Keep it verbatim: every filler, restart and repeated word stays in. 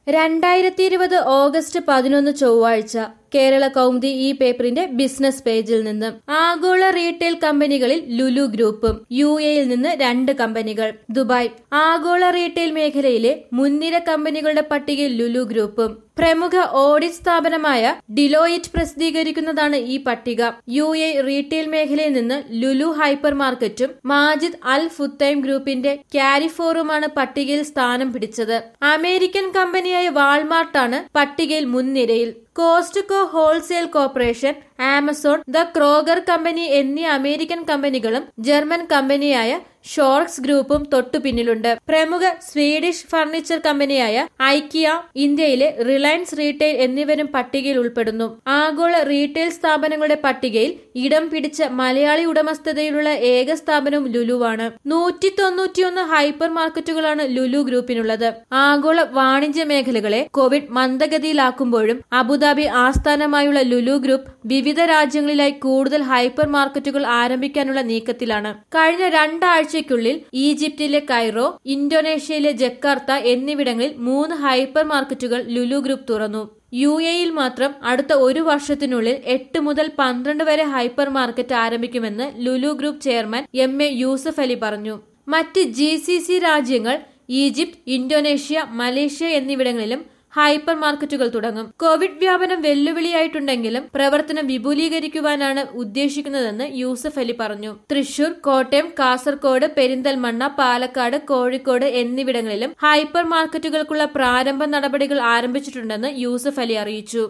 രണ്ടായിരത്തി ഇരുപത് ഓഗസ്റ്റ് പതിനൊന്ന് ചൊവ്വാഴ്ച കേരള കൗമുദി ഈ പേപ്പറിന്റെ ബിസിനസ് പേജിൽ നിന്ന് ആഗോള റീറ്റെയിൽ കമ്പനികളിൽ ലുലു ഗ്രൂപ്പും യു എയിൽ നിന്ന് രണ്ട് കമ്പനികൾ. ദുബായ് ആഗോള റീറ്റെയിൽ മേഖലയിലെ മുൻനിര കമ്പനികളുടെ പട്ടികയിൽ ലുലു ഗ്രൂപ്പും. പ്രമുഖ ഓഡിറ്റ് സ്ഥാപനമായ ഡിലോയിറ്റ് പ്രസിദ്ധീകരിക്കുന്നതാണ് ഈ പട്ടിക. യു എ റീറ്റെയിൽ മേഖലയിൽ നിന്ന് ലുലു ഹൈപ്പർ മാർക്കറ്റും മാജിദ് അൽ ഫുത്തൈം ഗ്രൂപ്പിന്റെ കാരിഫോറുമാണ് പട്ടികയിൽ സ്ഥാനം പിടിച്ചത്. അമേരിക്കൻ കമ്പനിയായ വാൾമാർട്ടാണ് പട്ടികയിൽ മുൻനിരയിൽ. Costco wholesale corporation, Amazon, the Kroger company എന്നീ അമേരിക്കൻ കമ്പനികളും ജർമ്മൻ കമ്പനിയായ ഷോർക്സ് ഗ്രൂപ്പും തൊട്ടു പിന്നിലുണ്ട്. പ്രമുഖ സ്വീഡിഷ് ഫർണിച്ചർ കമ്പനിയായ ഐക്കിയ, ഇന്ത്യയിലെ റിലയൻസ് റീറ്റെയിൽ എന്നിവരും പട്ടികയിൽ ഉൾപ്പെടുന്നു. ആഗോള റീറ്റെയിൽ സ്ഥാപനങ്ങളുടെ പട്ടികയിൽ ഇടം പിടിച്ച മലയാളി ഉടമസ്ഥതയിലുള്ള ഏക സ്ഥാപനവും ലുലുവാണ്. നൂറ്റി തൊണ്ണൂറ്റിയൊന്ന് ഹൈപ്പർ മാർക്കറ്റുകളാണ് ലുലു ഗ്രൂപ്പിനുള്ളത്. ആഗോള വാണിജ്യ മേഖലകളെ കോവിഡ് മന്ദഗതിയിലാക്കുമ്പോഴും അബുദാബി ആസ്ഥാനമായുള്ള ലുലു ഗ്രൂപ്പ് വിവിധ രാജ്യങ്ങളിലായി കൂടുതൽ ഹൈപ്പർ മാർക്കറ്റുകൾ ആരംഭിക്കാനുള്ള നീക്കത്തിലാണ്. കഴിഞ്ഞ രണ്ടാഴ്ചയ്ക്കുള്ളിൽ ഈജിപ്തിലെ കൈറോ, ഇന്തോനേഷ്യയിലെ ജക്കാർത്ത എന്നിവിടങ്ങളിൽ മൂന്ന് ഹൈപ്പർ മാർക്കറ്റുകൾ ലുലു ഗ്രൂപ്പ് തുറന്നു. യു എയിൽ മാത്രം അടുത്ത ഒരു വർഷത്തിനുള്ളിൽ എട്ട് മുതൽ പന്ത്രണ്ട് വരെ ഹൈപ്പർ മാർക്കറ്റ് ആരംഭിക്കുമെന്ന് Lulu group chairman M A Yusuf Ali പറഞ്ഞു. മറ്റ് ജി സി സി രാജ്യങ്ങൾ ഈജിപ്ത്, ഇന്തോനേഷ്യ, മലേഷ്യ എന്നിവിടങ്ങളിലും ഹൈപ്പർ മാർക്കറ്റുകൾ തുടങ്ങും. കോവിഡ് വ്യാപനം വെല്ലുവിളിയായിട്ടുണ്ടെങ്കിലും പ്രവർത്തനം വിപുലീകരിക്കുവാനാണ് ഉദ്ദേശിക്കുന്നതെന്ന് യൂസഫ് അലി പറഞ്ഞു. തൃശൂർ, കോട്ടയം, കാസർകോട്, പെരിന്തൽമണ്ണ, പാലക്കാട്, കോഴിക്കോട് എന്നിവിടങ്ങളിലും ഹൈപ്പർ മാർക്കറ്റുകൾക്കുള്ള പ്രാരംഭ നടപടികൾ ആരംഭിച്ചിട്ടുണ്ടെന്ന് യൂസഫ് അലി അറിയിച്ചു.